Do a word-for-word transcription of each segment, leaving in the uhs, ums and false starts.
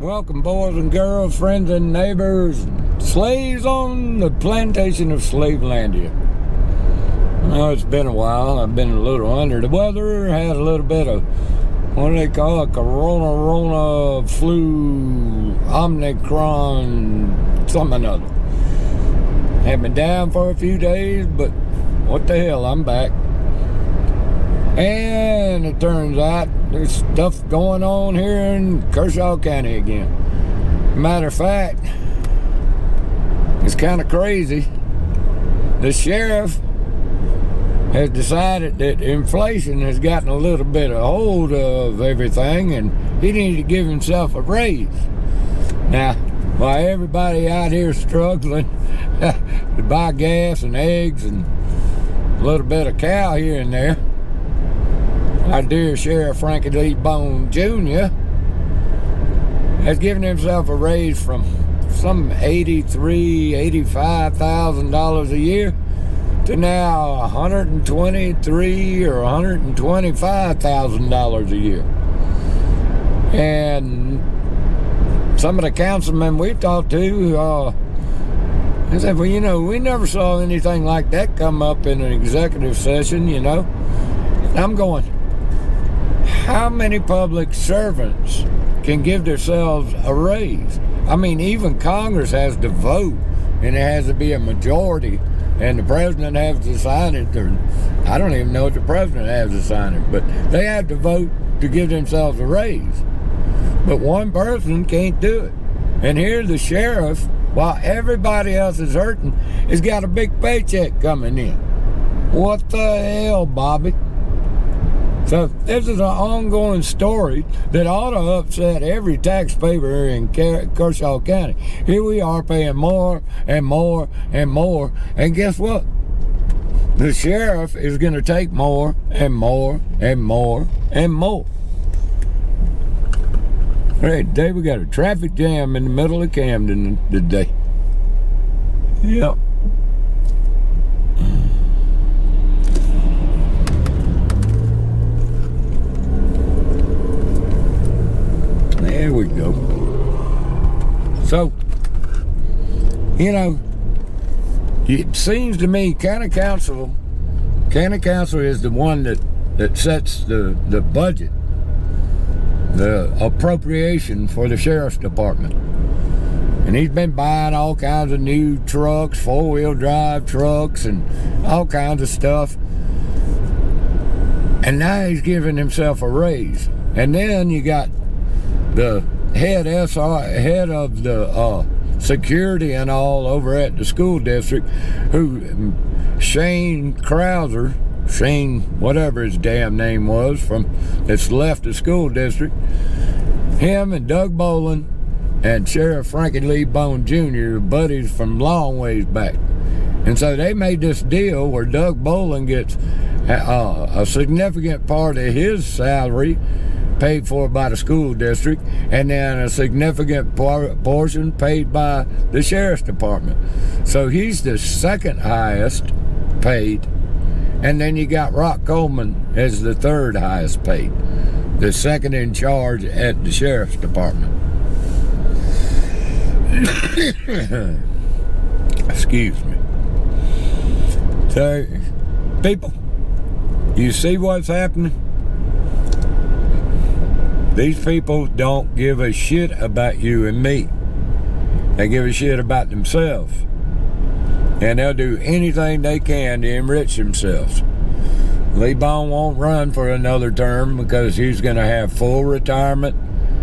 Welcome, boys and girls, friends and neighbors, slaves on the plantation of Slavelandia. Well, it's been a while. I've been a little under the weather, had a little bit of, what do they call it, corona, rona, flu, omicron, something or another. Had been down for a few days, but what the hell, I'm back. And it turns out there's stuff going on here in Kershaw County again. Matter of fact, it's kind of crazy. The sheriff has decided that inflation has gotten a little bit of hold of everything, and he needs to give himself a raise. Now, while everybody out here struggling to buy gas and eggs and a little bit of cow here and there, our dear Sheriff Frankie Lee Bone Junior has given himself a raise from some eighty-three, eighty-five thousand dollars a year to now one hundred twenty-three or one hundred twenty-five thousand dollars a year. And some of the councilmen we've talked to, uh, I said, well, you know, we never saw anything like that come up in an executive session, you know. And I'm going, how many public servants can give themselves a raise? I mean, even Congress has to vote, and it has to be a majority, and the president has to sign it. Or, I don't even know if the president has to sign it, but they have to vote to give themselves a raise. But one person can't do it. And here the sheriff, while everybody else is hurting, has got a big paycheck coming in. What the hell, Bobby? So this is an ongoing story that ought to upset every taxpayer in Kershaw County. Here we are paying more and more and more, and guess what? The sheriff is going to take more and more and more and more. All right, today we got a traffic jam in the middle of Camden today. Yep. There we go. So, you know, it seems to me county council, county council is the one that, that sets the, the budget, the appropriation for the sheriff's department. And he's been buying all kinds of new trucks, four-wheel drive trucks, and all kinds of stuff. And now he's giving himself a raise. And then you got the head S R, head of the uh, security and all over at the school district, who Shane Krauser, Shane whatever his damn name was, from that's left the school district. Him and Doug Bolin and Sheriff Frankie Lee Bone Junior are buddies from long ways back, and so they made this deal where Doug Bolin gets uh, a significant part of his salary paid for by the school district, and then a significant por portion paid by the sheriff's department. So he's the second highest paid, and then you got Rock Coleman as the third highest paid, the second in charge at the sheriff's department. Excuse me. So, people, you see what's happening? These people don't give a shit about you and me. They give a shit about themselves. And they'll do anything they can to enrich themselves. Lee Bone won't run for another term because he's going to have full retirement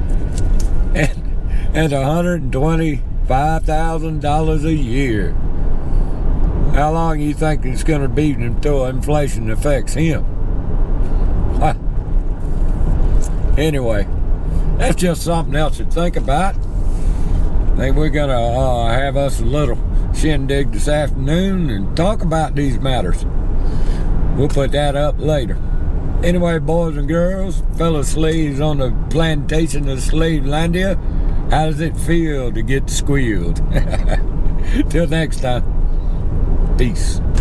and, and one hundred twenty-five thousand dollars a year. How long do you think it's going to be until inflation affects him? Huh. Anyway, that's just something else to think about. I think we're going to uh, have us a little shindig this afternoon and talk about these matters. We'll put that up later. Anyway, boys and girls, fellow slaves on the plantation of Slavelandia, how does it feel to get squealed? Till next time, peace.